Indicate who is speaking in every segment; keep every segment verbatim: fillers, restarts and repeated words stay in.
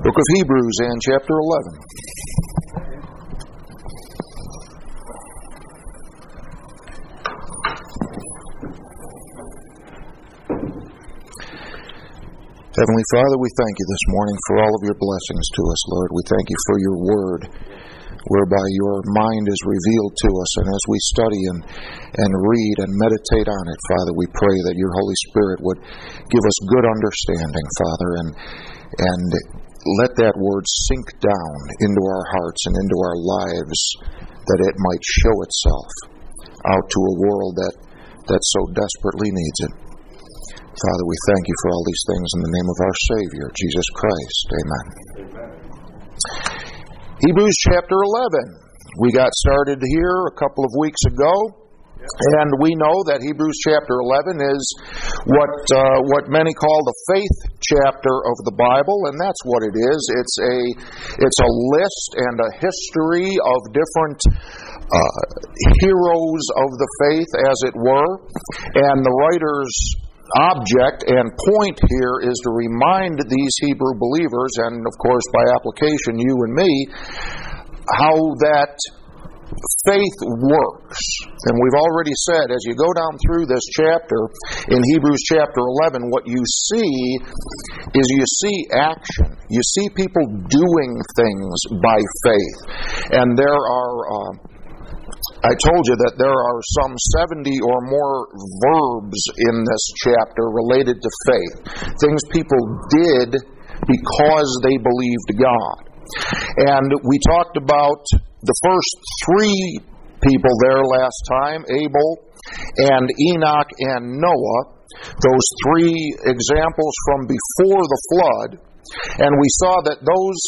Speaker 1: Book of Hebrews and chapter eleven. Heavenly Father, we thank you this morning for all of your blessings to us, Lord. We thank you for your word, whereby your mind is revealed to us. And as we study and, and read and meditate on it, Father, we pray that your Holy Spirit would give us good understanding, Father, and and let that word sink down into our hearts and into our lives, that it might show itself out to a world that, that so desperately needs it. Father, we thank you for all these things in the name of our Savior, Jesus Christ. Amen. Amen. Hebrews chapter eleven. We got started here a couple of weeks ago. And we know that Hebrews chapter eleven is what uh, what many call the faith chapter of the Bible, and that's what it is. It's a it's a list and a history of different uh, heroes of the faith, as it were. And the writer's object and point here is to remind these Hebrew believers, and of course by application you and me, how that faith works. And we've already said, as you go down through this chapter, in Hebrews chapter eleven, what you see is you see action. You see people doing things by faith. And there are, uh, I told you that there are some seventy or more verbs in this chapter related to faith. Things people did because they believed God. And we talked about the first three people there last time, Abel and Enoch and Noah, those three examples from before the flood. And we saw that those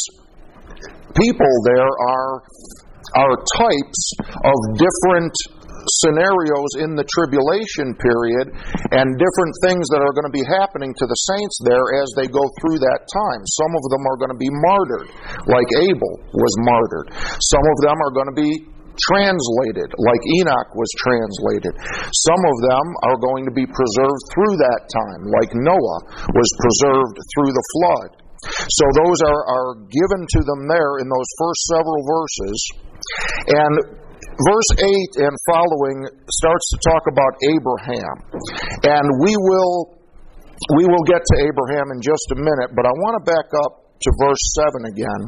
Speaker 1: people there are, are types of different scenarios in the tribulation period and different things that are going to be happening to the saints there as they go through that time. Some of them are going to be martyred, like Abel was martyred. Some of them are going to be translated, like Enoch was translated. Some of them are going to be preserved through that time, like Noah was preserved through the flood. So those are, are given to them there in those first several verses. And verse eight and following starts to talk about Abraham. And we will we will get to Abraham in just a minute, but I want to back up to verse seven again,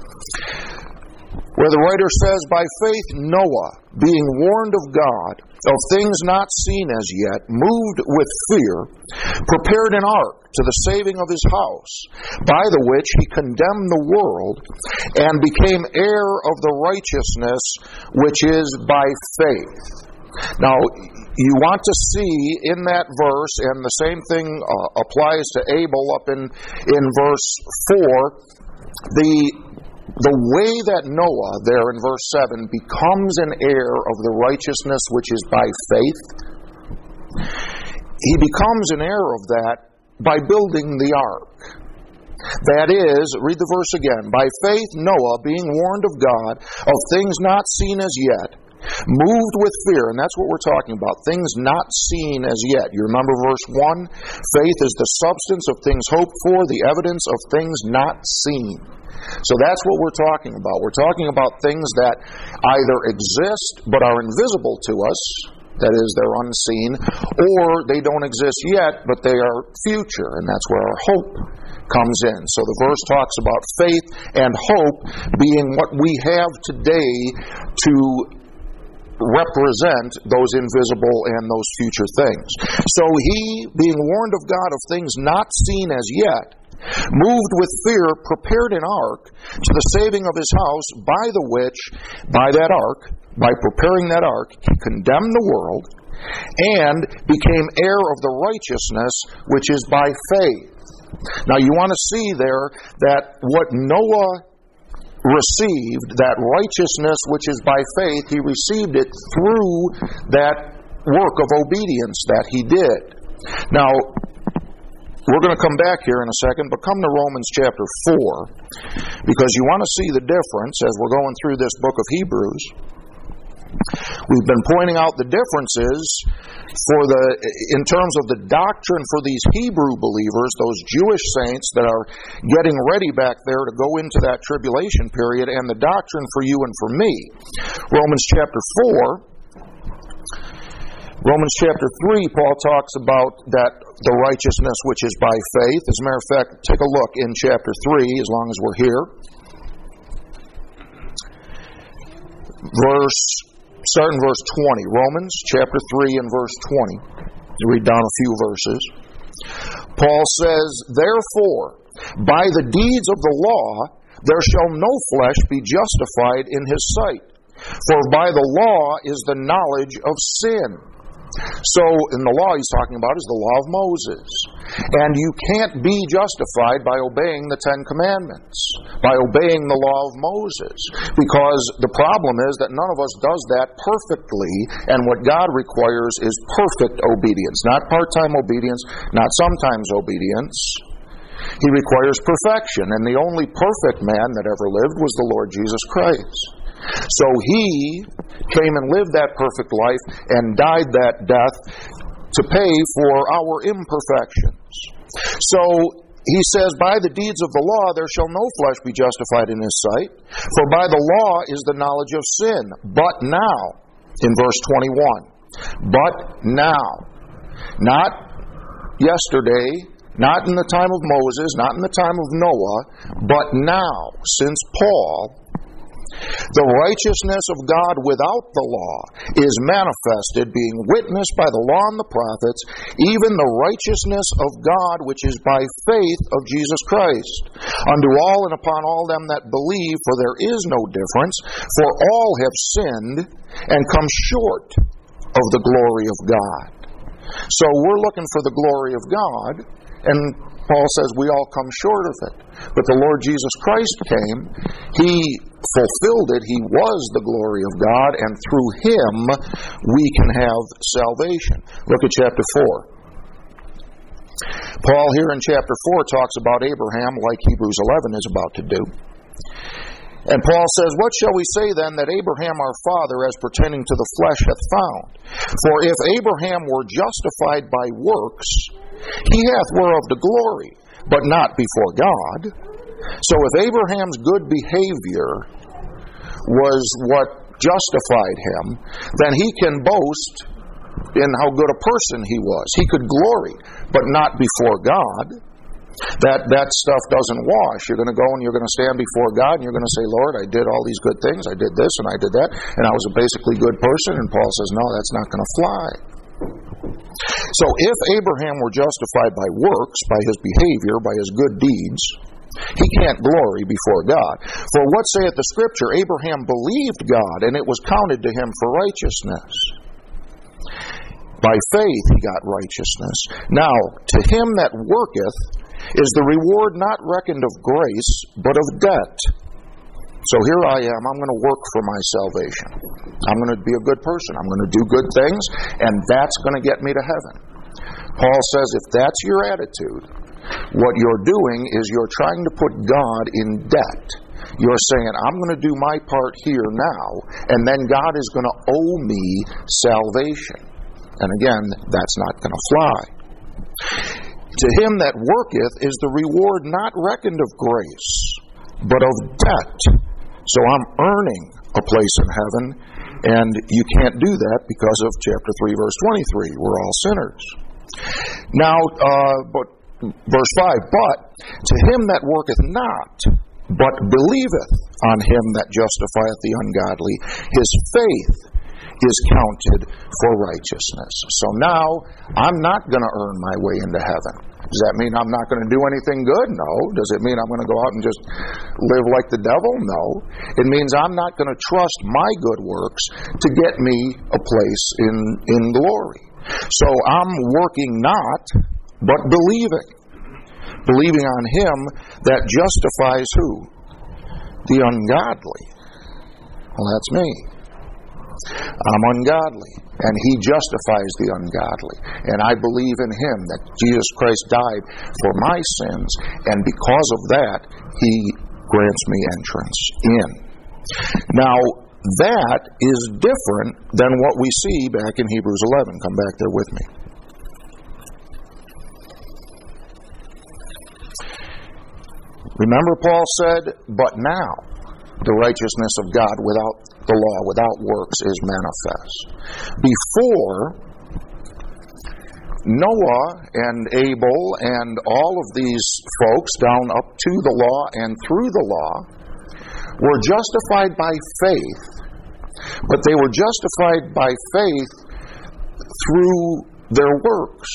Speaker 1: where the writer says, "By faith Noah, being warned of God of things not seen as yet, moved with fear, prepared an ark to the saving of his house, by the which he condemned the world, and became heir of the righteousness which is by faith." Now, you want to see in that verse, and the same thing uh, applies to Abel up in, in verse four, the The way that Noah, there in verse seven, becomes an heir of the righteousness which is by faith, he becomes an heir of that by building the ark. That is, read the verse again, "By faith Noah, being warned of God of things not seen as yet, moved with fear," and that's what we're talking about, things not seen as yet. You remember verse one? Faith is the substance of things hoped for, the evidence of things not seen. So that's what we're talking about. We're talking about things that either exist but are invisible to us, that is, they're unseen, or they don't exist yet but they are future, and that's where our hope comes in. So the verse talks about faith and hope being what we have today to represent those invisible and those future things. So he, being warned of God of things not seen as yet, moved with fear, prepared an ark to the saving of his house, by the which, by that ark, by preparing that ark, he condemned the world, and became heir of the righteousness which is by faith. Now you want to see there that what Noah received, that righteousness which is by faith, he received it through that work of obedience that he did. Now, we're going to come back here in a second, but come to Romans chapter four, because you want to see the difference as we're going through this book of Hebrews. We've been pointing out the differences for the in terms of the doctrine for these Hebrew believers, those Jewish saints that are getting ready back there to go into that tribulation period, and the doctrine for you and for me. Romans chapter four, Romans chapter three, Paul talks about that the righteousness which is by faith. As a matter of fact, take a look in chapter three, as long as we're here. Verse Start in verse twenty. Romans chapter three and verse twenty. You read down a few verses. Paul says, "Therefore, by the deeds of the law, there shall no flesh be justified in his sight. For by the law is the knowledge of sin." So, in the law he's talking about is the law of Moses. And you can't be justified by obeying the Ten Commandments, by obeying the law of Moses. Because the problem is that none of us does that perfectly, and what God requires is perfect obedience. Not part-time obedience, not sometimes obedience. He requires perfection, and the only perfect man that ever lived was the Lord Jesus Christ. So He came and lived that perfect life and died that death to pay for our imperfections. So He says, "By the deeds of the law there shall no flesh be justified in His sight, for by the law is the knowledge of sin. But now," in verse twenty-one, "but now," not yesterday, not in the time of Moses, not in the time of Noah, but now, since Paul, "the righteousness of God without the law is manifested, being witnessed by the law and the prophets, even the righteousness of God which is by faith of Jesus Christ, unto all and upon all them that believe, for there is no difference, for all have sinned and come short of the glory of God." So we're looking for the glory of God, and Paul says we all come short of it. But the Lord Jesus Christ came, He fulfilled it, He was the glory of God, and through Him we can have salvation. Look at chapter four. Paul here in chapter four talks about Abraham like Hebrews eleven is about to do. And Paul says, "What shall we say then that Abraham our father as pertaining to the flesh hath found? For if Abraham were justified by works, he hath whereof the glory, but not before God." So if Abraham's good behavior was what justified him, then he can boast in how good a person he was. He could glory, but not before God. That that stuff doesn't wash. You're going to go and you're going to stand before God and you're going to say, "Lord, I did all these good things. I did this and I did that, and I was a basically good person." And Paul says, no, that's not going to fly. So if Abraham were justified by works, by his behavior, by his good deeds, he can't glory before God. For what saith the Scripture? Abraham believed God, and it was counted to him for righteousness. By faith he got righteousness. Now, to him that worketh is the reward not reckoned of grace, but of debt. So here I am, I'm going to work for my salvation. I'm going to be a good person. I'm going to do good things, and that's going to get me to heaven. Paul says if that's your attitude, what you're doing is you're trying to put God in debt. You're saying, I'm going to do my part here now, and then God is going to owe me salvation. And again, that's not going to fly. To him that worketh is the reward not reckoned of grace, but of debt. So I'm earning a place in heaven, and you can't do that because of chapter three, verse twenty-three. We're all sinners. Now, uh, but verse five, "But to him that worketh not, but believeth on him that justifieth the ungodly, his faith is counted for righteousness." So now, I'm not going to earn my way into heaven. Does that mean I'm not going to do anything good? No. Does it mean I'm going to go out and just live like the devil? No. It means I'm not going to trust my good works to get me a place in, in glory. So I'm working not, but believing. Believing on him that justifies who? The ungodly. Well, that's me. I'm ungodly, and he justifies the ungodly. And I believe in him that Jesus Christ died for my sins, and because of that, he grants me entrance in. Now, that is different than what we see back in Hebrews eleven. Come back there with me. Remember, Paul said, "But now the righteousness of God without the law, without works, is manifest." Before, Noah and Abel and all of these folks down up to the law and through the law were justified by faith, but they were justified by faith through their works.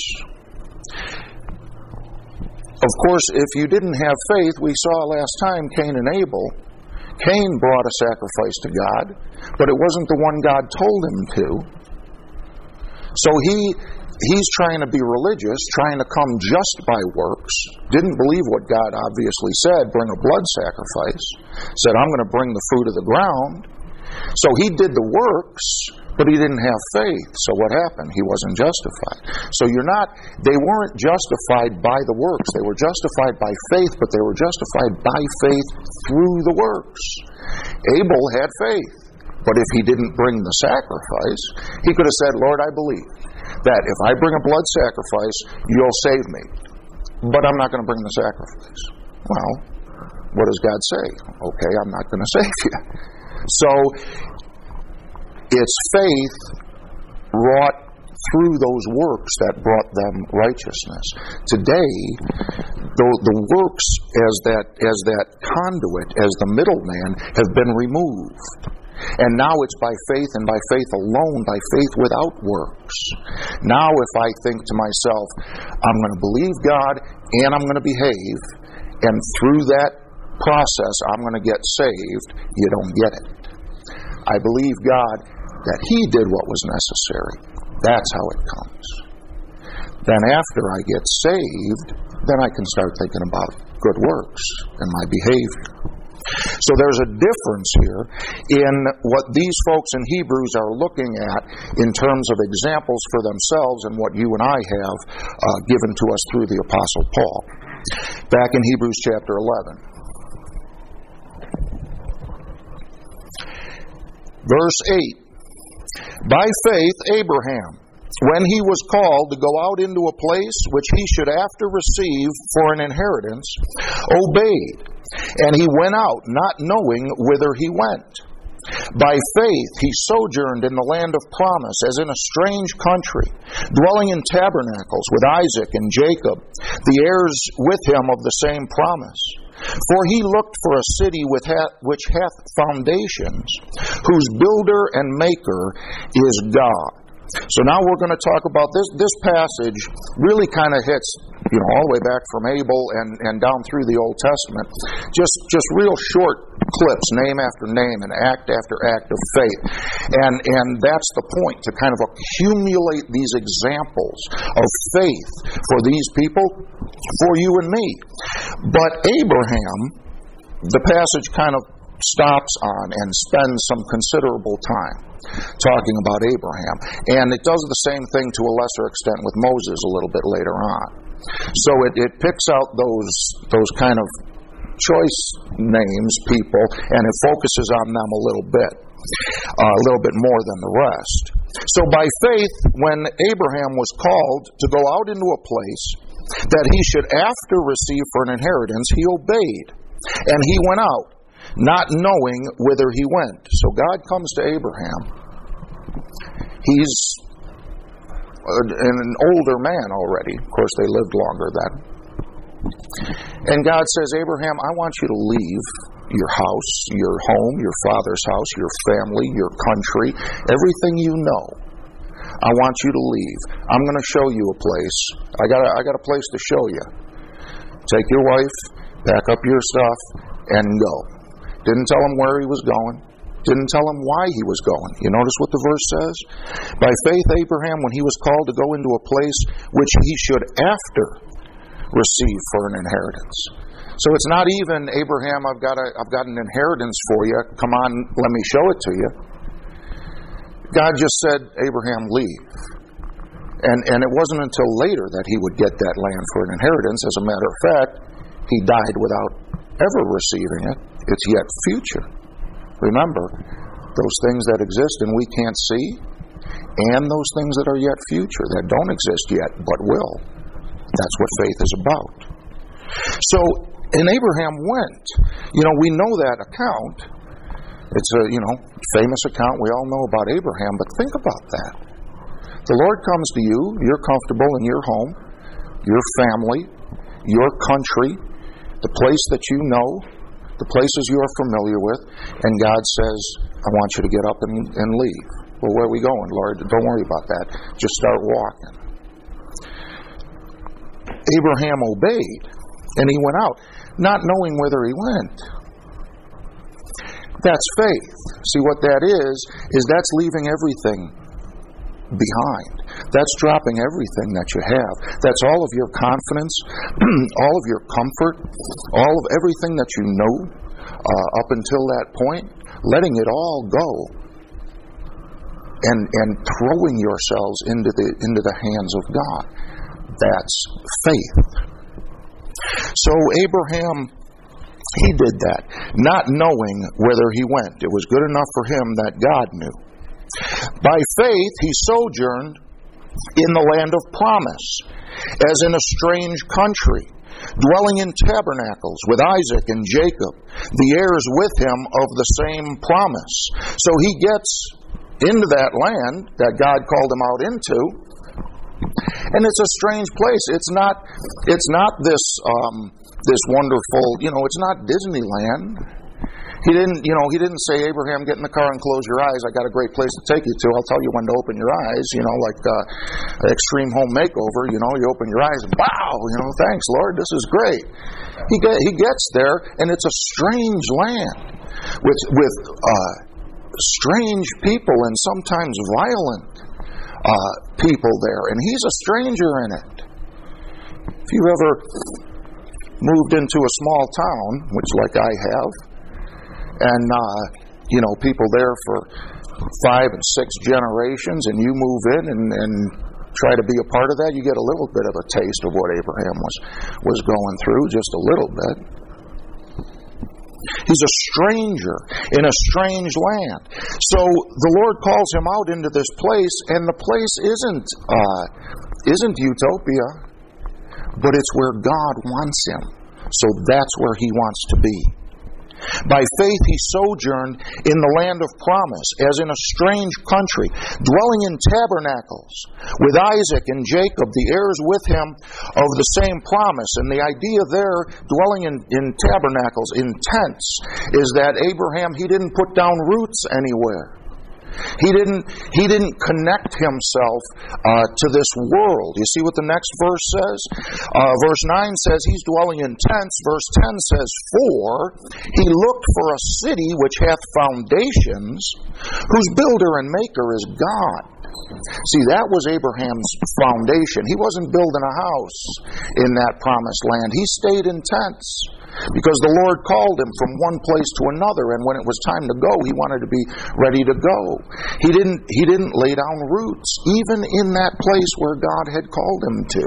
Speaker 1: Of course, if you didn't have faith, we saw last time Cain and Abel. Cain brought a sacrifice to God, but it wasn't the one God told him to. So he he's trying to be religious, trying to come just by works, didn't believe what God obviously said, bring a blood sacrifice, said, "I'm going to bring the fruit of the ground." So he did the works, but he didn't have faith. So what happened? He wasn't justified. So you're not, they weren't justified by the works. They were justified by faith, but they were justified by faith through the works. Abel had faith, but if he didn't bring the sacrifice, he could have said, "Lord, I believe that if I bring a blood sacrifice, you'll save me. But I'm not going to bring the sacrifice." Well, what does God say? Okay, I'm not going to save you. So, it's faith wrought through those works that brought them righteousness. Today, the, the works as that, as that conduit, as the middleman, have been removed. And now it's by faith and by faith alone, by faith without works. Now if I think to myself, I'm going to believe God and I'm going to behave, and through that process I'm going to get saved, you don't get it. I believe God that He did what was necessary. That's how it comes. Then after I get saved, then I can start thinking about good works and my behavior. So there's a difference here in what these folks in Hebrews are looking at in terms of examples for themselves and what you and I have uh, given to us through the Apostle Paul. Back in Hebrews chapter eleven. Verse eight. By faith Abraham, when he was called to go out into a place which he should after receive for an inheritance, obeyed. And he went out, not knowing whither he went. By faith he sojourned in the land of promise, as in a strange country, dwelling in tabernacles with Isaac and Jacob, the heirs with him of the same promise. For he looked for a city which hath foundations, whose builder and maker is God. So now we're going to talk about this. This passage really kind of hits, you know, all the way back from Abel and, and down through the Old Testament. Just just real short clips, name after name and act after act of faith. And, and that's the point, to kind of accumulate these examples of faith for these people, for you and me. But Abraham, the passage kind of stops on and spends some considerable time talking about Abraham. And it does the same thing to a lesser extent with Moses a little bit later on. So it, it picks out those those kind of choice names, people, and it focuses on them a little bit, uh, a little bit more than the rest. So by faith, when Abraham was called to go out into a place that he should after receive for an inheritance, he obeyed. And he went out, not knowing whither he went. So God comes to Abraham. He's an older man already. Of course, they lived longer then. And God says, Abraham, I want you to leave your house, your home, your father's house, your family, your country, everything you know. I want you to leave. I'm going to show you a place. I got a, I got a place to show you. Take your wife, pack up your stuff, and go. Didn't tell him where he was going. Didn't tell him why he was going. You notice what the verse says? By faith Abraham, when he was called to go into a place which he should after receive for an inheritance. So it's not even, Abraham, I've got a, I've got an inheritance for you. Come on, let me show it to you. God just said, Abraham, leave. And, and it wasn't until later that he would get that land for an inheritance. As a matter of fact, he died without ever receiving it. It's yet future. Remember, those things that exist and we can't see, and those things that are yet future, that don't exist yet but will. That's what faith is about. So, and Abraham went. You know, we know that account. It's a, you know, famous account we all know about Abraham, but think about that. The Lord comes to you, you're comfortable in your home, your family, your country, the place that you know, the places you are familiar with, and God says, I want you to get up and, and leave. Well, where are we going, Lord? Don't worry about that. Just start walking. Abraham obeyed, and he went out, not knowing whither he went. That's faith. See, what that is, is that's leaving everything behind. That's dropping everything that you have. That's all of your confidence, all of your comfort, all of everything that you know uh, up until that point, letting it all go and and throwing yourselves into the into the hands of God. That's faith. So Abraham, he did that, not knowing whither he went. It was good enough for him that God knew. By faith, he sojourned in the land of promise, as in a strange country, dwelling in tabernacles with Isaac and Jacob, the heirs with him of the same promise. So he gets into that land that God called him out into, and it's a strange place. It's not. It's not this. Um, this wonderful. You know. It's not Disneyland. He didn't. You know. He didn't say, Abraham, get in the car and close your eyes. I got a great place to take you to. I'll tell you when to open your eyes. You know, like uh, Extreme Home Makeover. You know, you open your eyes and wow. You know, thanks Lord, this is great. He get, he gets there, and it's a strange land with with uh, strange people and sometimes violent Uh, people there, and he's a stranger in it. If you ever moved into a small town, which like I have, and uh, you know, people there for five and six generations, and you move in and, and try to be a part of that, you get a little bit of a taste of what Abraham was was going through, just a little bit. He's a stranger in a strange land. So the Lord calls him out into this place, and the place isn't uh, isn't utopia, but it's where God wants him. So that's where he wants to be. By faith he sojourned in the land of promise, as in a strange country, dwelling in tabernacles, with Isaac and Jacob, the heirs with him of the same promise. And the idea there, dwelling in, in tabernacles, in tents, is that Abraham, he didn't put down roots anywhere. He didn't he didn't connect himself uh, to this world. You see what the next verse says? Uh, verse nine says he's dwelling in tents. Verse ten says, for he looked for a city which hath foundations, whose builder and maker is God. See, that was Abraham's foundation. He wasn't building a house in that promised land. He stayed in tents because the Lord called him from one place to another, and when it was time to go, he wanted to be ready to go. He didn't, he didn't lay down roots, even in that place where God had called him to,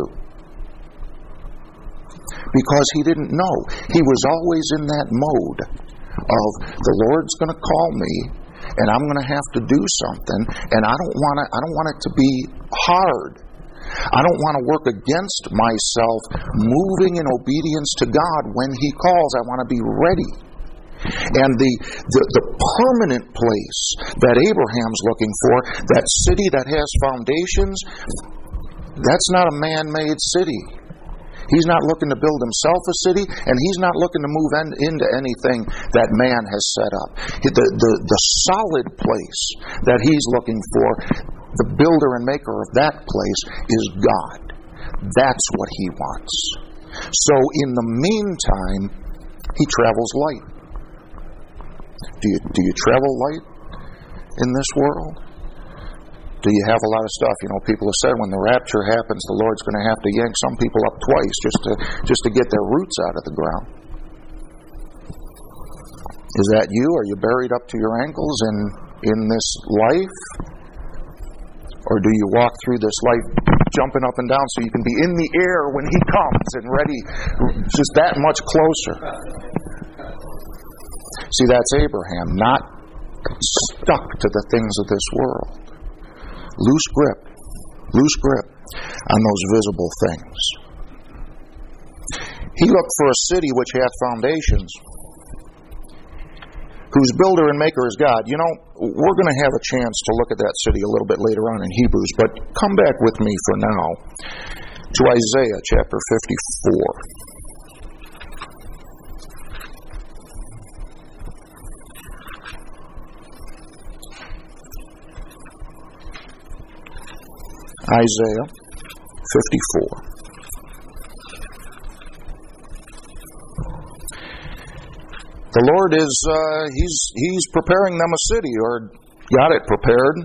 Speaker 1: because he didn't know. He was always in that mode of, the Lord's going to call me, and I'm going to have to do something, and I don't want to. I don't want it to be hard. I don't want to work against myself, moving in obedience to God when He calls. I want to be ready. And the, the the permanent place that Abraham's looking for, that city that has foundations, that's not a man-made city. He's not looking to build himself a city, and he's not looking to move in, into anything that man has set up. The, the, the solid place that he's looking for, the builder and maker of that place, is God. That's what he wants. So in the meantime, he travels light. Do you, do you travel light in this world? Do you have a lot of stuff? You know, people have said when the rapture happens, the Lord's going to have to yank some people up twice just to just to get their roots out of the ground. Is that you? Are you buried up to your ankles in in this life? Or do you walk through this life jumping up and down so you can be in the air when He comes and ready, just that much closer? See, that's Abraham, not stuck to the things of this world. Loose grip, loose grip on those visible things. He looked for a city which hath foundations, whose builder and maker is God. You know, we're going to have a chance to look at that city a little bit later on in Hebrews, but come back with me for now to Isaiah chapter fifty-four. Isaiah fifty-four. The Lord is, uh, he's, he's preparing them a city, or got it prepared.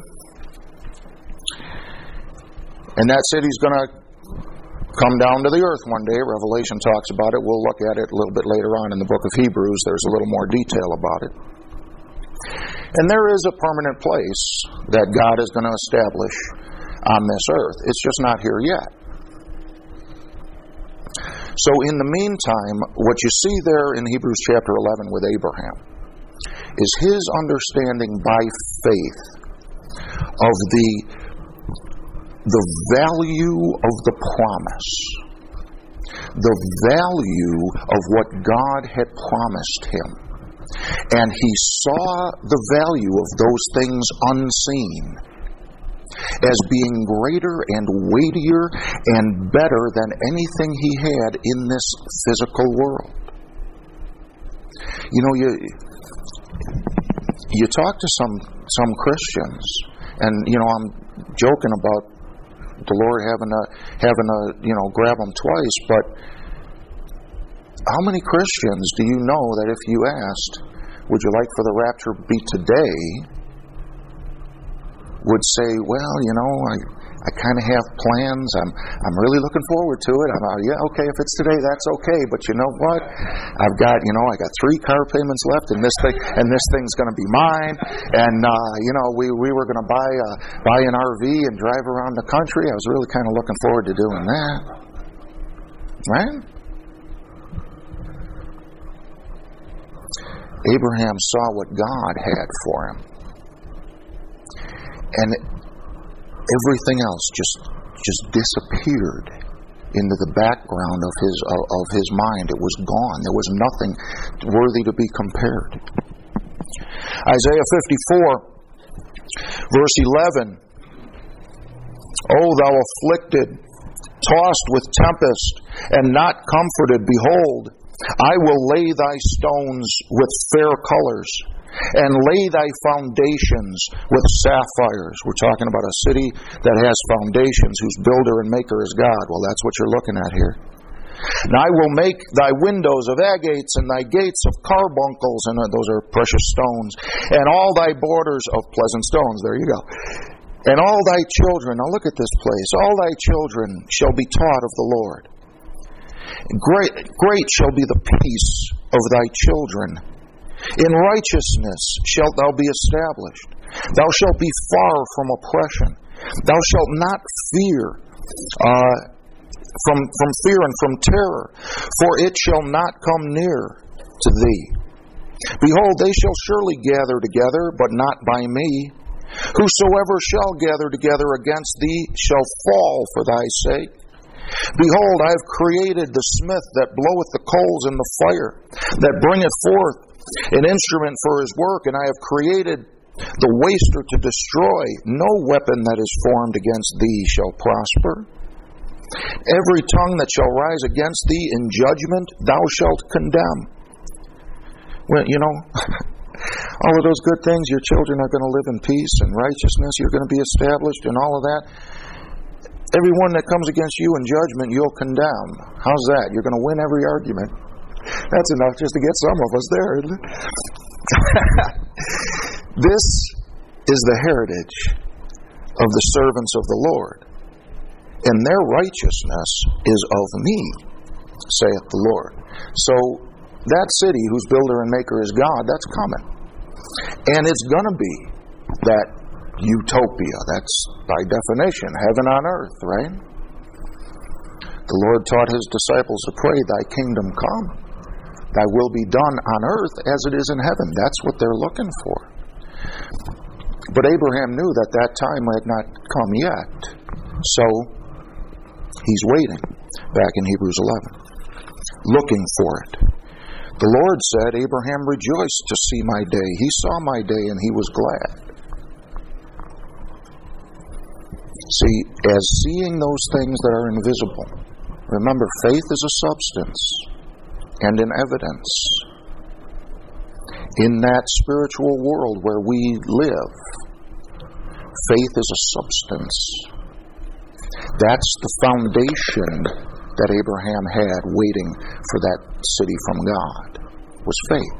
Speaker 1: And that city's going to come down to the earth one day. Revelation talks about it. We'll look at it a little bit later on in the book of Hebrews. There's a little more detail about it. And there is a permanent place that God is going to establish on this earth. It's just not here yet. So in the meantime, what you see there in Hebrews chapter eleven with Abraham is his understanding by faith of the, the value of the promise, the value of what God had promised him. And he saw the value of those things unseen as being greater and weightier and better than anything he had in this physical world. You know, you you talk to some some Christians, and you know, I'm joking about the Lord having to having to you know grab them twice, but how many Christians do you know that if you asked, would you like for the rapture to be today, would say, well, you know, I, I kind of have plans. I'm I'm really looking forward to it. I'm uh, yeah, okay, if it's today, that's okay. But you know what? I've got, you know, I got three car payments left, and this thing and this thing's going to be mine. And uh, you know, we we were going to buy uh, buy an R V and drive around the country. I was really kind of looking forward to doing that. Right? Abraham saw what God had for him. And everything else just just disappeared into the background of his of, of his mind. It was gone. There was nothing worthy to be compared. Isaiah fifty-four, verse eleven. O thou afflicted, tossed with tempest, and not comforted, behold, I will lay thy stones with fair colors, and lay thy foundations with sapphires. We're talking about a city that has foundations, whose builder and maker is God. Well, that's what you're looking at here. And I will make thy windows of agates, and thy gates of carbuncles, and those are precious stones, and all thy borders of pleasant stones. There you go. And all thy children, now look at this place, all thy children shall be taught of the Lord. Great, great shall be the peace of thy children. In righteousness shalt thou be established. Thou shalt be far from oppression. Thou shalt not fear uh, from, from fear and from terror, for it shall not come near to thee. Behold, they shall surely gather together, but not by me. Whosoever shall gather together against thee shall fall for thy sake. Behold, I have created the smith that bloweth the coals in the fire, that bringeth forth an instrument for his work, and I have created the waster to destroy. No weapon that is formed against thee shall prosper. Every tongue that shall rise against thee in judgment thou shalt condemn. Well, you know, all of those good things, your children are going to live in peace and righteousness, you're going to be established and all of that. Everyone that comes against you in judgment, you'll condemn. How's that? You're going to win every argument. That's enough just to get some of us there, isn't it? This is the heritage of the servants of the Lord, and their righteousness is of me, saith the Lord. So that city whose builder and maker is God, that's coming. And it's going to be that utopia. That's by definition heaven on earth, right? The Lord taught his disciples to pray, thy kingdom come, thy will be done on earth as it is in heaven. That's what they're looking for. But Abraham knew that that time had not come yet. So he's waiting, back in Hebrews eleven, looking for it. The Lord said, Abraham rejoiced to see my day. He saw my day and he was glad. See, as seeing those things that are invisible, remember, faith is a substance and an evidence. In that spiritual world where we live, faith is a substance. That's the foundation that Abraham had waiting for that city from God, was faith.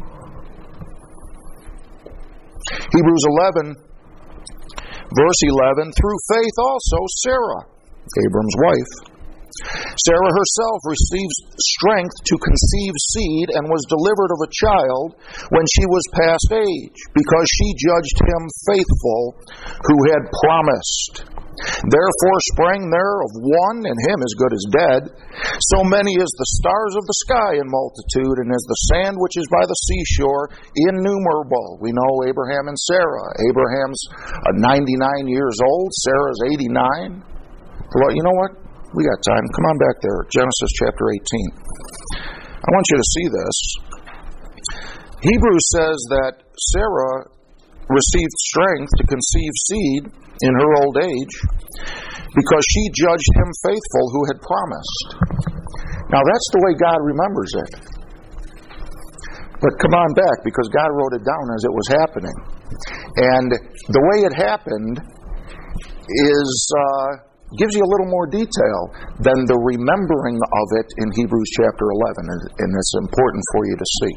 Speaker 1: Hebrews eleven, verse eleven, through faith also Sarah, Abram's wife, Sarah herself received strength to conceive seed and was delivered of a child when she was past age, because she judged him faithful who had promised. Therefore sprang there of one, and him as good as dead, so many as the stars of the sky in multitude, and as the sand which is by the seashore, innumerable. We know Abraham and Sarah. Abraham's ninety-nine years old, Sarah's eighty-nine. You know what? We got time. Come on back there. Genesis chapter eighteen. I want you to see this. Hebrews says that Sarah received strength to conceive seed in her old age because she judged him faithful who had promised. Now that's the way God remembers it. But come on back, because God wrote it down as it was happening. And the way it happened is... Uh, gives you a little more detail than the remembering of it in Hebrews chapter eleven, and it's important for you to see.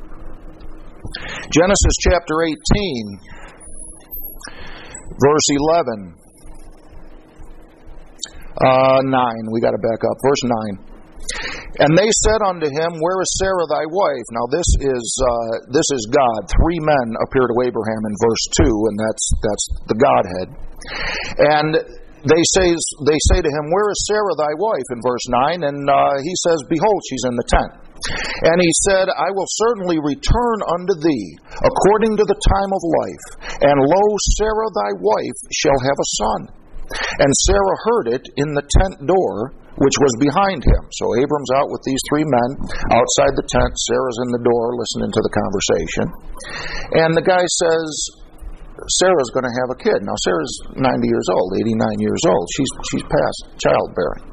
Speaker 1: Genesis chapter eighteen, verse eleven, uh, nine, we got to back up, verse nine. And they said unto him, Where is Sarah thy wife? Now this is uh, this is God. Three men appear to Abraham in verse two, and that's that's the Godhead. And They say, they say to him, Where is Sarah thy wife? In verse nine. And uh, he says, Behold, she's in the tent. And he said, I will certainly return unto thee according to the time of life. And lo, Sarah thy wife shall have a son. And Sarah heard it in the tent door, which was behind him. So Abram's out with these three men outside the tent. Sarah's in the door listening to the conversation. And the guy says, Sarah's going to have a kid. Now, Sarah's ninety years old, eighty-nine years old. She's she's past childbearing.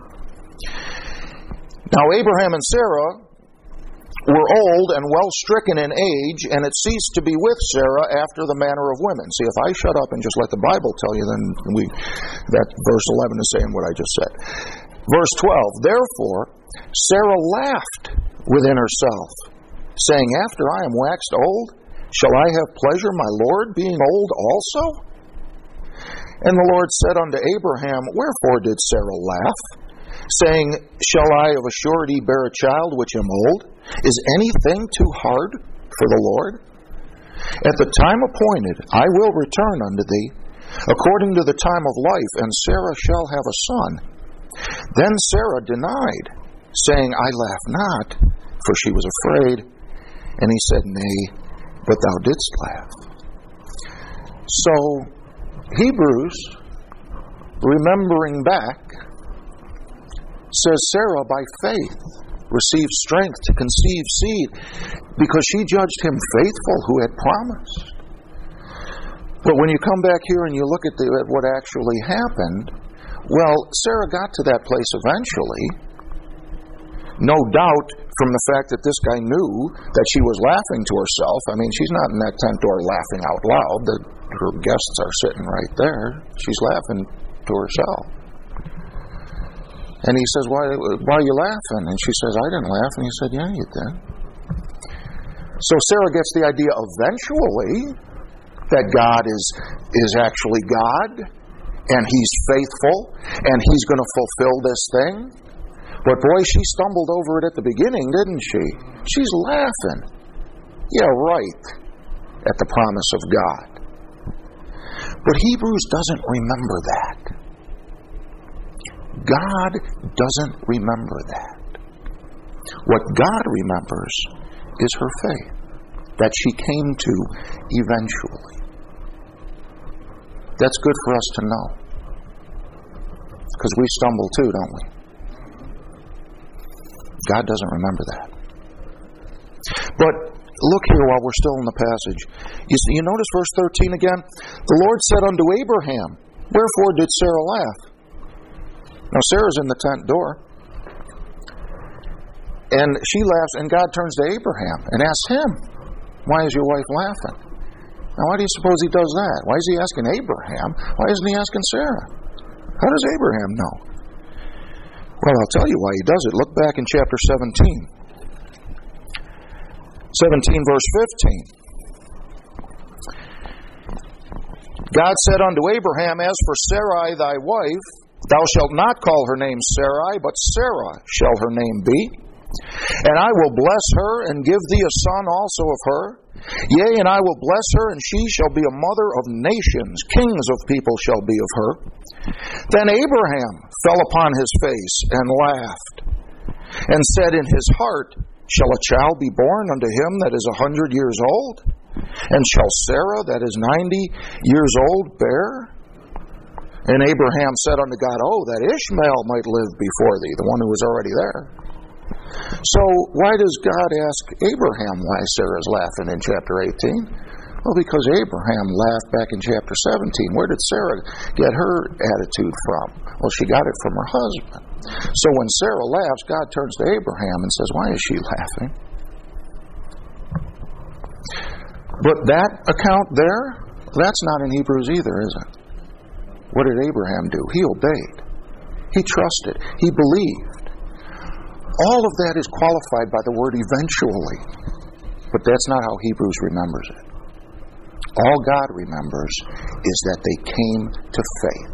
Speaker 1: Now, Abraham and Sarah were old and well stricken in age, and it ceased to be with Sarah after the manner of women. See, if I shut up and just let the Bible tell you, then we that verse eleven is saying what I just said. Verse twelve, Therefore Sarah laughed within herself, saying, After I am waxed old, shall I have pleasure, my Lord, being old also? And the Lord said unto Abraham, Wherefore did Sarah laugh, saying, Shall I of a surety bear a child which am old? Is anything too hard for the Lord? At the time appointed I will return unto thee, according to the time of life, and Sarah shall have a son. Then Sarah denied, saying, I laugh not, for she was afraid. And he said, Nay, but thou didst laugh. So, Hebrews, remembering back, says Sarah by faith received strength to conceive seed because she judged him faithful who had promised. But when you come back here and you look at, the, at what actually happened, well, Sarah got to that place eventually. No doubt from the fact that this guy knew that she was laughing to herself. I mean, she's not in that tent door laughing out loud. The, her guests are sitting right there. She's laughing to herself. And he says, why, why are you laughing? And she says, I didn't laugh. And he said, yeah, you did. So Sarah gets the idea eventually that God is, is actually God, and He's faithful, and He's going to fulfill this thing. But boy, she stumbled over it at the beginning, didn't she? She's laughing. Yeah, right. At the promise of God. But Hebrews doesn't remember that. God doesn't remember that. What God remembers is her faith. that she came to eventually. That's good for us to know. Because we stumble too, don't we? God doesn't remember that. But look here while we're still in the passage. You, see, you notice verse thirteen again? The Lord said unto Abraham, wherefore did Sarah laugh? Now Sarah's in the tent door. And she laughs, and God turns to Abraham and asks him, why is your wife laughing? Now why do you suppose he does that? Why is he asking Abraham? Why isn't he asking Sarah? How does Abraham know? Well, I'll tell you why he does it. Look back in chapter seventeen. seventeen verse fifteen. God said unto Abraham, as for Sarai thy wife, thou shalt not call her name Sarai, but Sarah shall her name be. And I will bless her, and give thee a son also of her. Yea, and I will bless her, and she shall be a mother of nations. Kings of people shall be of her. Then Abraham fell upon his face and laughed, and said in his heart, shall a child be born unto him that is a hundred years old? And shall Sarah that is ninety years old bear? And Abraham said unto God, oh, that Ishmael might live before thee, the one who was already there. So why does God ask Abraham why Sarah's laughing in chapter eighteen? Well, because Abraham laughed back in chapter seventeen. Where did Sarah get her attitude from? Well, she got it from her husband. So when Sarah laughs, God turns to Abraham and says, why is she laughing? But that account there, that's not in Hebrews either, is it? What did Abraham do? He obeyed. He trusted. He believed. All of that is qualified by the word eventually. But that's not how Hebrews remembers it. All God remembers is that they came to faith.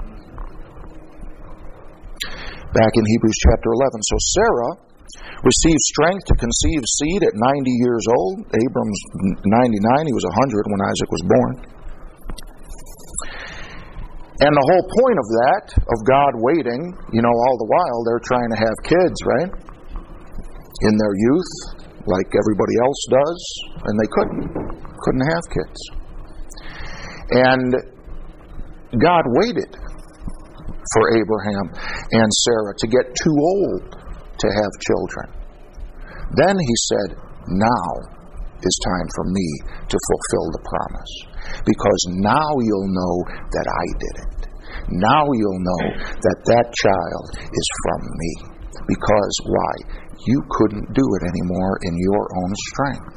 Speaker 1: Back in Hebrews chapter eleven. So Sarah received strength to conceive seed at ninety years old. Abram's ninety-nine. He was one hundred when Isaac was born. And the whole point of that, of God waiting, you know, all the while they're trying to have kids, right? In their youth, like everybody else does, and they couldn't. Couldn't have kids. And God waited for Abraham and Sarah to get too old to have children. Then he said, now is time for me to fulfill the promise. Because now you'll know that I did it. Now you'll know that that child is from me. Because why? You couldn't do it anymore in your own strength.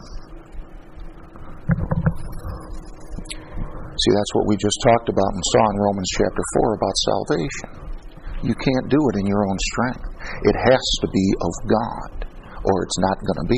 Speaker 1: See, that's what we just talked about and saw in Romans chapter four about salvation. You can't do it in your own strength. It has to be of God, or it's not going to be.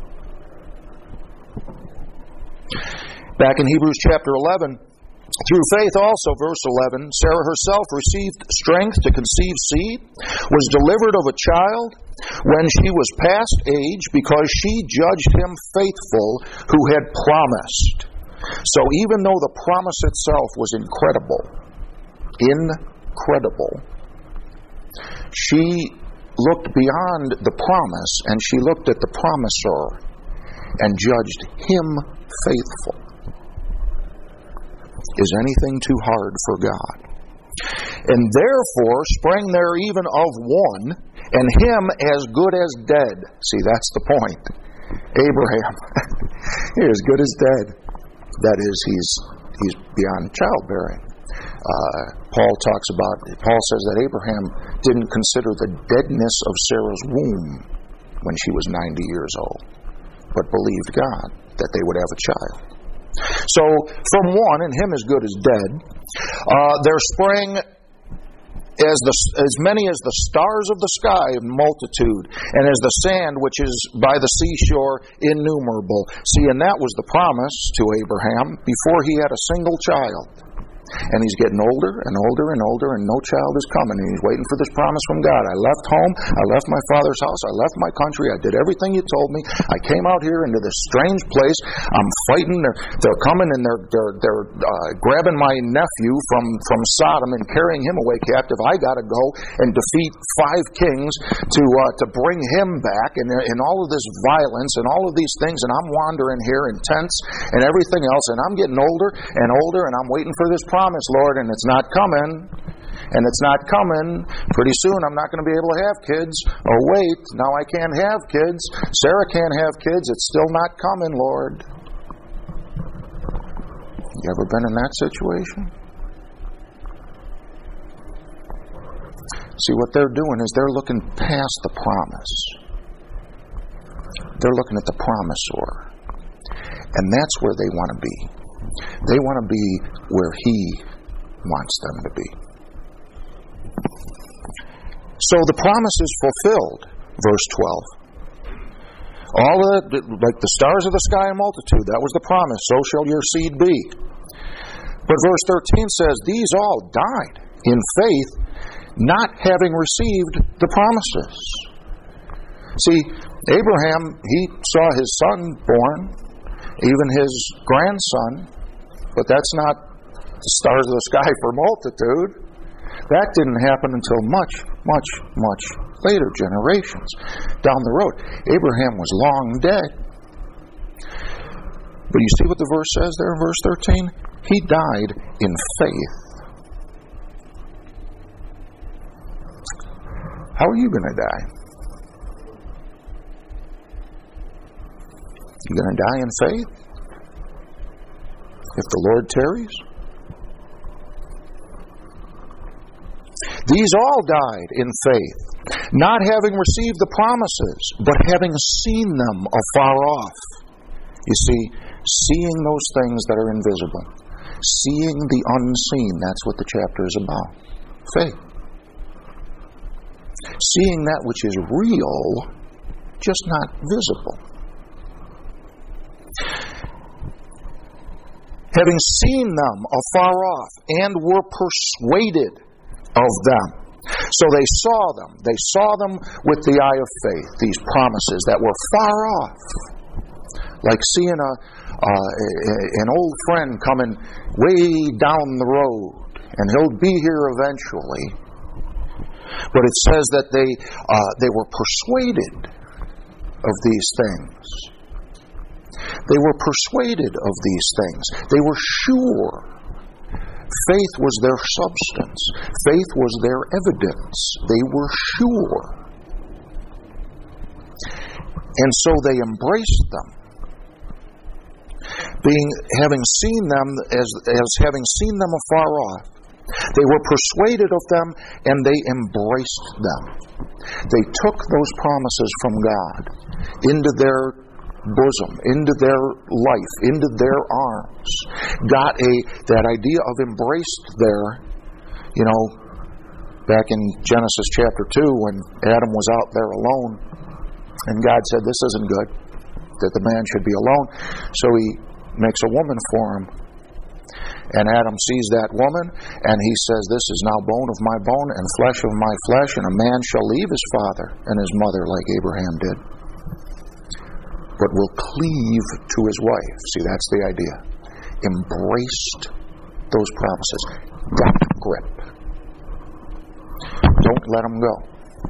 Speaker 1: Back in Hebrews chapter eleven, through faith also, verse eleven, Sarah herself received strength to conceive seed, was delivered of a child when she was past age, because she judged him faithful who had promised. So even though the promise itself was incredible, incredible, she looked beyond the promise, and she looked at the promiser and judged him faithful. Is anything too hard for God? And therefore sprang there even of one, and him as good as dead. See, that's the point. Abraham, he's as good as dead. That is, he's he's beyond childbearing. Uh, Paul talks about, Paul says that Abraham didn't consider the deadness of Sarah's womb when she was ninety years old, but believed God that they would have a child. So, from one, and him as good as dead, uh, there sprang as the as many as the stars of the sky in multitude, and as the sand which is by the seashore innumerable. See, and that was the promise to Abraham before he had a single child. And he's getting older and older and older, and no child is coming. And he's waiting for this promise from God. I left home. I left my father's house. I left my country. I did everything you told me. I came out here into this strange place. I'm fighting. They're, they're coming and they're they're they're uh, grabbing my nephew from, from Sodom and carrying him away captive. I got to go and defeat five kings to uh, to bring him back. And, and all of this violence and all of these things. And I'm wandering here in tents and everything else. And I'm getting older and older, and I'm waiting for this promise. Promise, Lord, and it's not coming, and it's not coming. Pretty soon I'm not going to be able to have kids. Oh, wait, now I can't have kids. Sarah can't have kids. It's still not coming, Lord. You ever been in that situation? See, what they're doing is they're looking past the promise. They're looking at the promisor. And that's where they want to be. They want to be where He wants them to be. So the promise is fulfilled, verse twelve. All of the, like the stars of the sky in multitude, that was the promise, so shall your seed be. But verse thirteen says, these all died in faith, not having received the promises. See, Abraham, he saw his son born, even his grandson, but that's not the stars of the sky for multitude. That didn't happen until much, much, much later, generations down the road. Abraham was long dead. But you see what the verse says there in verse thirteen? He died in faith. How are you going to die? You going to die in faith? If the Lord tarries? These all died in faith, not having received the promises, but having seen them afar off. You see, seeing those things that are invisible. Seeing the unseen, that's what the chapter is about. Faith. Seeing that which is real, just not visible. Having seen them afar off, and were persuaded of them. So they saw them. They saw them with the eye of faith, these promises that were far off. Like seeing a, uh, an old friend coming way down the road, and he'll be here eventually. But it says that they, uh, they were persuaded of these things. They were persuaded of these things. They were sure. Faith was their substance. Faith was their evidence. They were sure. And so they embraced them. Being, having seen them as, as having seen them afar off, they were persuaded of them and they embraced them. They took those promises from God into their bosom, into their life, into their arms. Got a that idea of embraced there, you know, back in Genesis chapter two when Adam was out there alone and God said this isn't good, that the man should be alone. So He makes a woman for him. And Adam sees that woman and he says, this is now bone of my bone and flesh of my flesh, and a man shall leave his father and his mother like Abraham did, but will cleave to his wife. See, that's the idea. Embraced those promises. Got grip. Don't let them go.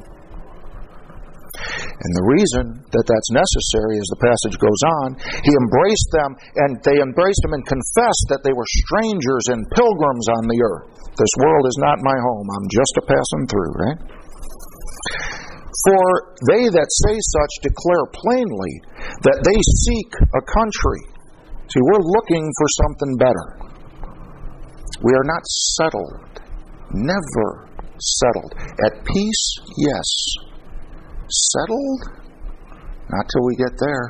Speaker 1: And the reason that that's necessary, as the passage goes on, he embraced them, and they embraced him and confessed that they were strangers and pilgrims on the earth. This world is not my home. I'm just a passing through, right? For they that say such declare plainly that they seek a country. See, we're looking for something better. We are not settled. Never settled. At peace, yes. Settled? Not till we get there.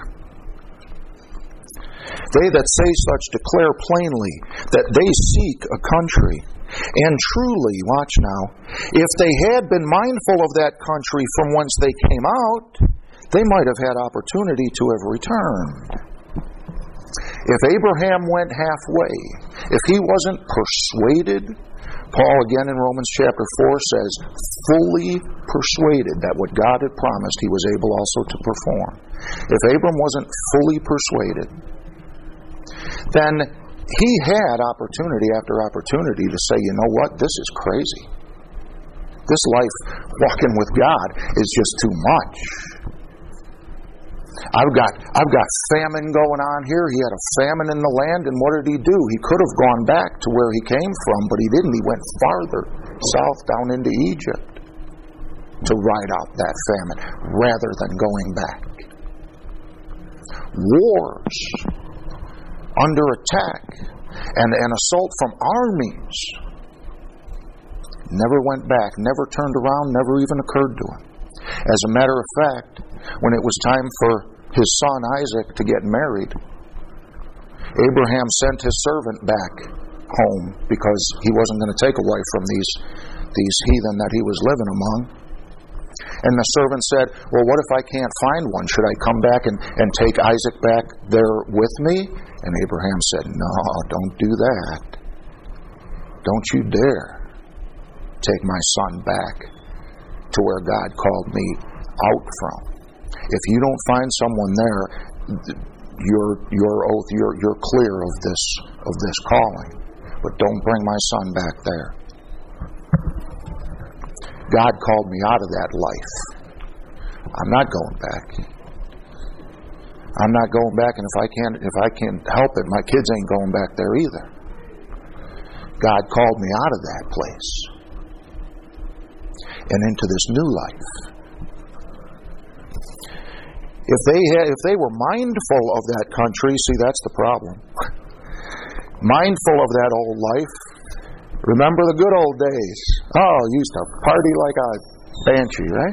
Speaker 1: They that say such declare plainly that they seek a country. And truly, watch now, if they had been mindful of that country from whence they came out, they might have had opportunity to have returned. If Abraham went halfway, if he wasn't persuaded, Paul again in Romans chapter four says, fully persuaded that what God had promised he was able also to perform. If Abram wasn't fully persuaded, then he had opportunity after opportunity to say, you know what, this is crazy. This life walking with God is just too much. I've got I've got famine going on here. He had a famine in the land, and what did he do? He could have gone back to where he came from, but he didn't. He went farther south down into Egypt to ride out that famine rather than going back. Wars under attack and an assault from armies never went back, never turned around, never even occurred to him. As a matter of fact, when it was time for his son Isaac to get married, Abraham sent his servant back home because he wasn't going to take a wife from these, these heathen that he was living among. And the servant said, well, what if I can't find one? Should I come back and, and take Isaac back there with me? And Abraham said, no, don't do that. Don't you dare take my son back to where God called me out from. If you don't find someone there, your your oath, you're you're clear of this of this calling. But don't bring my son back there. God called me out of that life. I'm not going back. I'm not going back, and if I can't if I can't help it, my kids ain't going back there either. God called me out of that place and into this new life. If they had, if they were mindful of that country, see, that's the problem. Mindful of that old life. Remember the good old days. Oh, used to party like a banshee, right?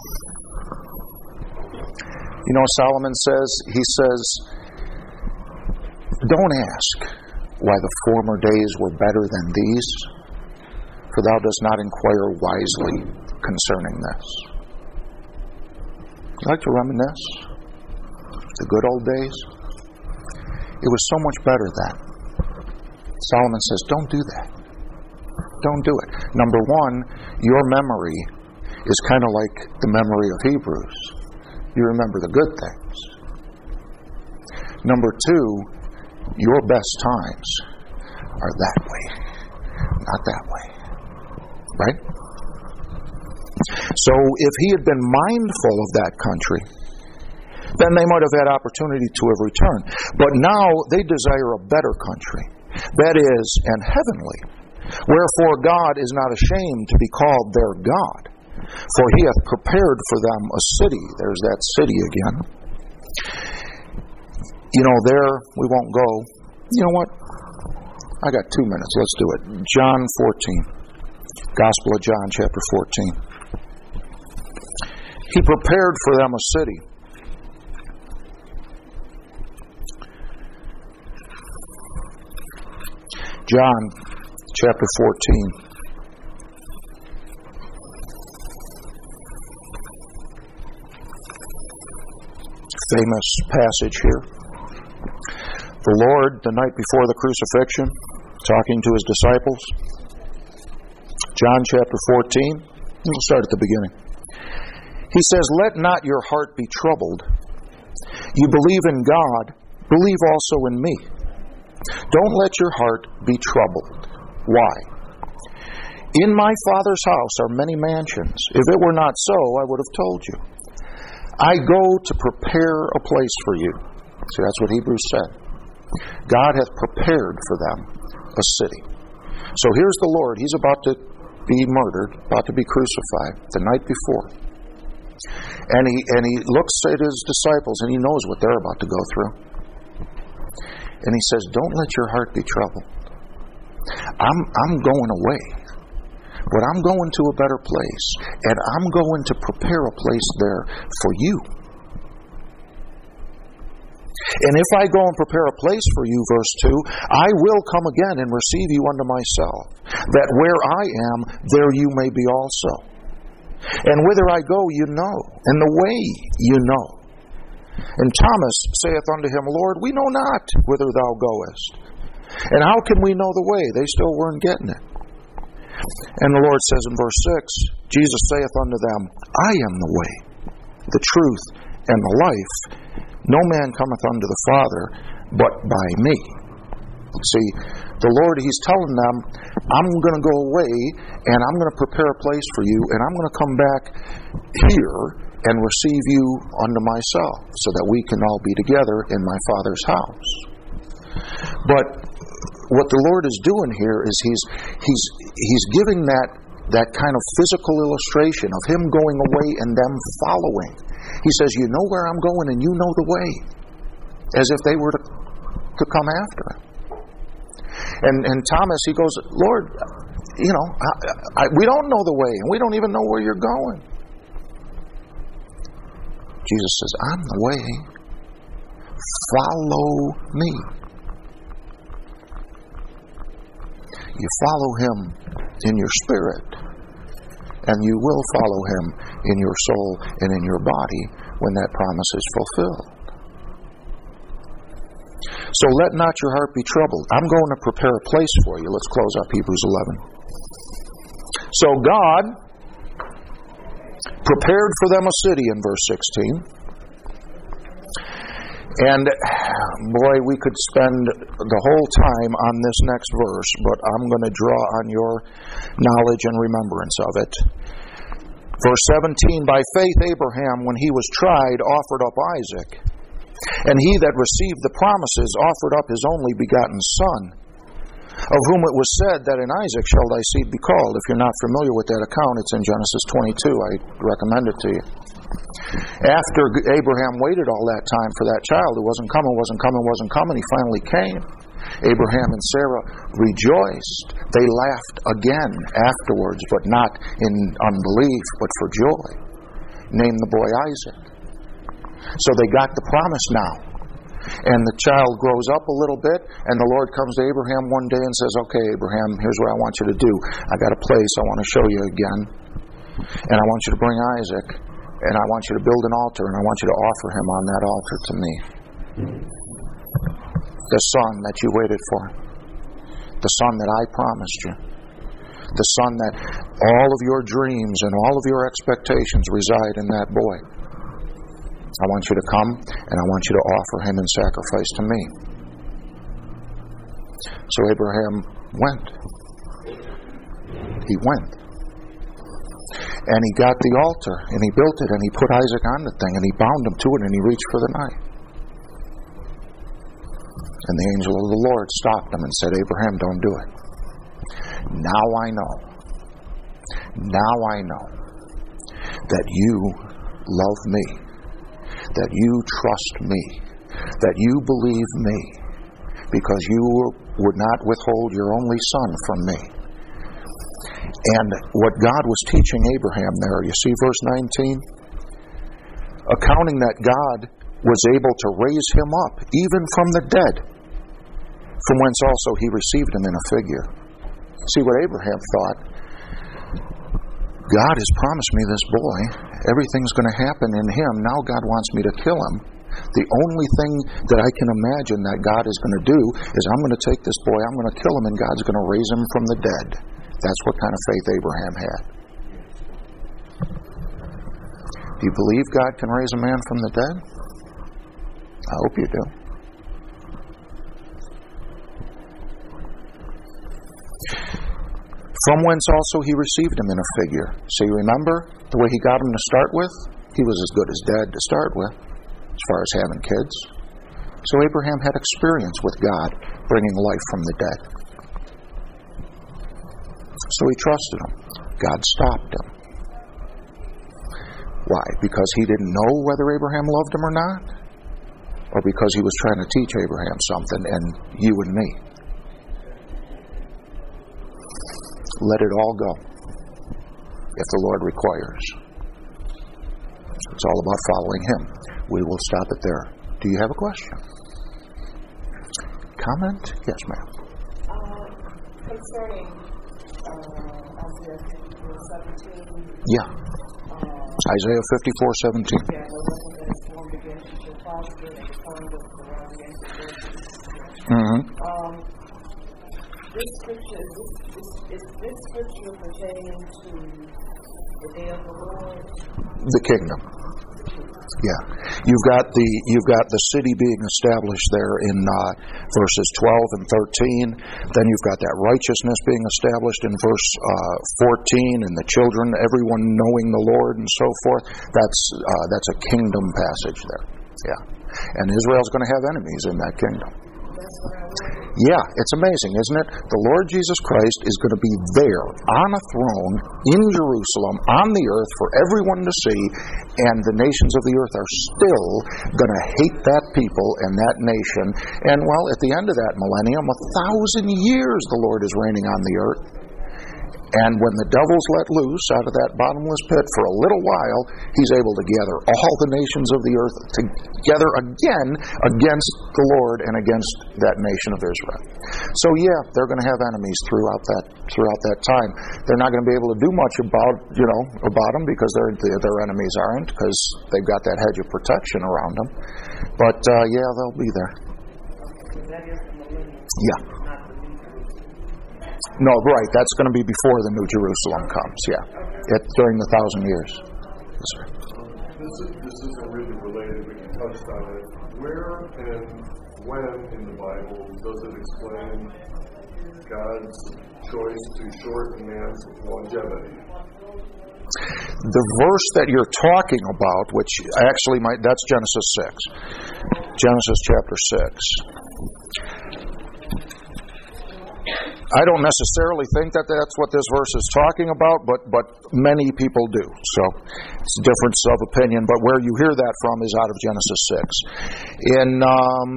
Speaker 1: You know, Solomon says, he says, don't ask why the former days were better than these, for thou dost not inquire wisely concerning this. You like to reminisce? The good old days? It was so much better then. Solomon says, don't do that. Don't do it. Number one, your memory is kind of like the memory of Hebrews. You remember the good things. Number two, your best times are that way, not that way. Right? So if he had been mindful of that country, then they might have had opportunity to have returned. But now they desire a better country, that is, an heavenly. Wherefore God is not ashamed to be called their God, for he hath prepared for them a city. There's that city again. You know, there, we won't go. You know what? I got two minutes. Let's do it. John fourteen. Gospel of John, chapter fourteen. He prepared for them a city. John, chapter fourteen. Famous passage here. The Lord, the night before the crucifixion, talking to his disciples. John chapter fourteen. We'll start at the beginning. He says, let not your heart be troubled. You believe in God, believe also in me. Don't let your heart be troubled. Why? In my Father's house are many mansions. If it were not so, I would have told you. I go to prepare a place for you. See, that's what Hebrews said. God hath prepared for them a city. So here's the Lord. He's about to be murdered, about to be crucified the night before. And he and he looks at his disciples and he knows what they're about to go through. And he says, don't let your heart be troubled. I'm I'm going away. But I'm going to a better place. And I'm going to prepare a place there for you. And if I go and prepare a place for you, verse two, I will come again and receive you unto myself, that where I am, there you may be also. And whither I go, you know, and the way you know. And Thomas saith unto him, Lord, we know not whither thou goest. And how can we know the way? They still weren't getting it. And the Lord says in verse six, Jesus saith unto them, I am the way, the truth, and the life. No man cometh unto the Father but by me. See, the Lord, He's telling them, I'm going to go away, and I'm going to prepare a place for you, and I'm going to come back here and receive you unto myself, so that we can all be together in my Father's house. But what the Lord is doing here is He's He's He's giving that that kind of physical illustration of Him going away and them following. He says, you know where I'm going and you know the way. As if they were to, to come after Him. And and Thomas, he goes, Lord, you know, I, I, we don't know the way and we don't even know where you're going. Jesus says, I'm the way. Follow me. You follow Him in your spirit, and you will follow Him in your soul and in your body when that promise is fulfilled. So let not your heart be troubled. I'm going to prepare a place for you. Let's close up Hebrews eleven. So God prepared for them a city in verse sixteen. And boy, we could spend the whole time on this next verse, but I'm going to draw on your knowledge and remembrance of it. Verse seventeen, by faith Abraham, when he was tried, offered up Isaac. And he that received the promises offered up his only begotten son, of whom it was said that in Isaac shall thy seed be called. If you're not familiar with that account, it's in Genesis twenty-two. I recommend it to you. After Abraham waited all that time for that child who wasn't coming, wasn't coming, wasn't coming, he finally came. Abraham and Sarah rejoiced. They laughed again afterwards, but not in unbelief, but for joy. Named the boy Isaac. So they got the promise now. And the child grows up a little bit, and the Lord comes to Abraham one day and says, okay, Abraham, here's what I want you to do. I got a place I want to show you again. And I want you to bring Isaac. And I want you to build an altar, and I want you to offer him on that altar to me. The son that you waited for. The son that I promised you. The son that all of your dreams and all of your expectations reside in that boy. I want you to come, and I want you to offer him in sacrifice to me. So Abraham went. He went. And he got the altar, and he built it, and he put Isaac on the thing, and he bound him to it, and he reached for the knife. And the angel of the Lord stopped him and said, Abraham, don't do it. Now I know. Now I know that you love me, that you trust me, that you believe me, because you would not withhold your only son from me. And what God was teaching Abraham there, you see verse nineteen? Accounting that God was able to raise him up, even from the dead, from whence also he received him in a figure. See what Abraham thought? God has promised me this boy. Everything's going to happen in him. Now God wants me to kill him. The only thing that I can imagine that God is going to do is I'm going to take this boy, I'm going to kill him, and God's going to raise him from the dead. That's what kind of faith Abraham had. Do you believe God can raise a man from the dead? I hope you do. From whence also he received him in a figure. So you remember the way he got him to start with? He was as good as dead to start with, as far as having kids. So Abraham had experience with God bringing life from the dead. So he trusted him. God stopped him. Why? Because he didn't know whether Abraham loved him or not? Or because he was trying to teach Abraham something, and you and me? Let it all go, if the Lord requires. It's all about following Him. We will stop it there. Do you have a question? Comment? Yes, ma'am.
Speaker 2: Uh, concerning uh, Isaiah fifty-four seventeen.
Speaker 1: Yeah.
Speaker 2: Uh,
Speaker 1: Isaiah fifty-four seventeen.
Speaker 2: Yeah, the weapon that is formed against you shall prosper, and the tongue that is around against you.
Speaker 1: Mm-hmm.
Speaker 2: Um, this scripture, is this, is, is this scripture pertaining to the day of the Lord?
Speaker 1: The kingdom. Yeah, you've got the you've got the city being established there in uh, verses twelve and thirteen. Then you've got that righteousness being established in verse uh, fourteen, and the children, everyone knowing the Lord, and so forth. That's uh, that's a kingdom passage there. Yeah, and Israel's going to have enemies in that kingdom.
Speaker 2: That's what I want.
Speaker 1: Yeah, it's amazing, isn't it? The Lord Jesus Christ is going to be there on a throne in Jerusalem, on the earth, for everyone to see, and the nations of the earth are still going to hate that people and that nation. And, well, at the end of that millennium, a thousand years the Lord is reigning on the earth. And when the devil's let loose out of that bottomless pit for a little while, he's able to gather all the nations of the earth together again against the Lord and against that nation of Israel. So yeah, they're going to have enemies throughout that throughout that time. They're not going to be able to do much about you know about them because their their enemies aren't, because they've got that hedge of protection around them. But uh, yeah, they'll be there.
Speaker 2: That is the millennium.
Speaker 1: Yeah.
Speaker 2: Not the New Jerusalem.
Speaker 1: No, right. That's going to be before the New Jerusalem comes. Yeah, it, during the thousand years. Yes, sir.
Speaker 3: This, is, this isn't really related, but you touched on it. Where and when in the Bible does it explain God's choice to shorten man's longevity?
Speaker 1: The verse that you're talking about, which actually might, that's Genesis six. Genesis chapter six. I don't necessarily think that that's what this verse is talking about, but but many people do. So it's a difference of opinion. But where you hear that from is out of Genesis six. In um,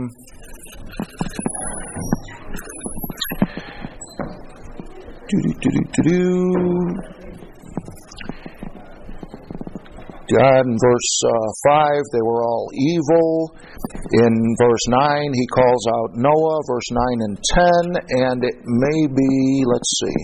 Speaker 1: God, in verse uh, five, they were all evil. In verse nine, he calls out Noah. Verse nine and ten, and it may be, let's see.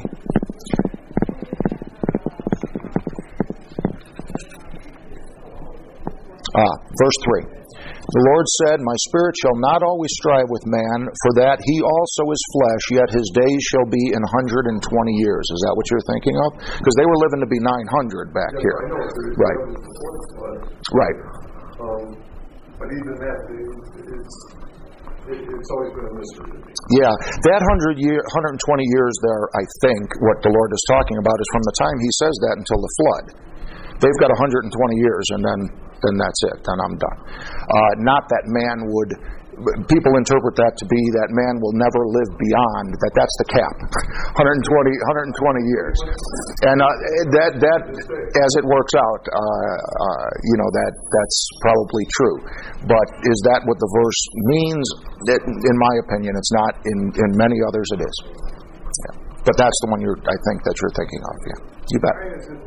Speaker 1: Ah, verse three. The Lord said, "My spirit shall not always strive with man, for that he also is flesh, yet his days shall be an hundred and twenty years." Is that what you're thinking of? Because they were living to be nine hundred back
Speaker 3: Yes,
Speaker 1: here.
Speaker 3: I know. There's
Speaker 1: Right.
Speaker 3: before the flood.
Speaker 1: Right.
Speaker 3: Um, but even that, it, it's, it, it's always been a mystery to me.
Speaker 1: Yeah, that one hundred year, one hundred twenty years there, I think, what the Lord is talking about is from the time he says that until the flood. They've got one hundred twenty years, and then then that's it. Then I'm done. Uh, not that man would. People interpret that to be that man will never live beyond that. That's the cap, one hundred twenty, one hundred twenty years, and uh, that that as it works out, uh, uh, you know that that's probably true. But is that what the verse means? It, in my opinion, it's not. In in many others, it is. Yeah. But that's the one you're. I think that you're thinking of. Yeah, you bet.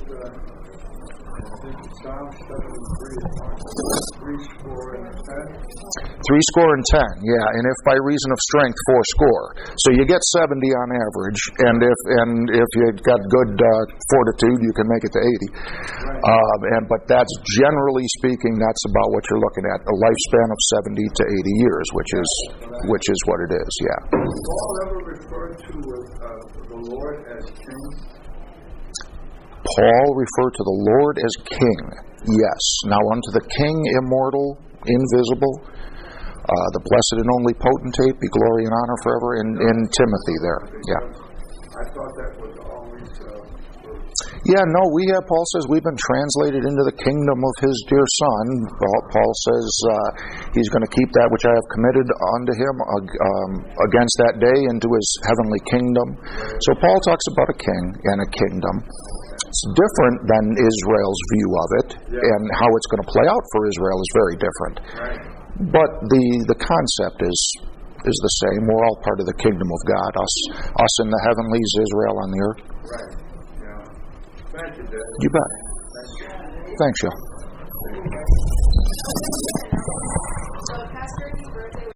Speaker 3: Psalm seventy-three, three score and ten.
Speaker 1: Three score and ten, yeah, and if by reason of strength, four score. So you get seventy on average, and if and if you've got good uh, fortitude, you can make it to eighty. Uh, and but that's generally speaking, that's about what you're looking at—a lifespan of seventy to eighty years, which is which is what it is. Yeah.
Speaker 3: Paul ever referred to uh, the Lord as King?
Speaker 1: Paul referred to the Lord as King. Yes. Now unto the King, immortal, invisible, uh, the blessed and only potentate, be glory and honor forever. In, in Timothy, there. Yeah.
Speaker 3: I thought that was always. Uh,
Speaker 1: yeah. No. We have. Paul says we've been translated into the kingdom of His dear Son. Paul, Paul says uh, He's going to keep that which I have committed unto Him uh, um, against that day into His heavenly kingdom. So Paul talks about a king and a kingdom. It's different than Israel's view of it, yeah. And how it's going to play out for Israel is very different.
Speaker 3: Right.
Speaker 1: But the the concept is is the same. We're all part of the kingdom of God. Us us in the heavenlies, Israel on the earth.
Speaker 3: Right. Yeah. Thank you, Dad.
Speaker 1: You bet. Thanks, Joe.
Speaker 4: So, Pastor, happy birthday.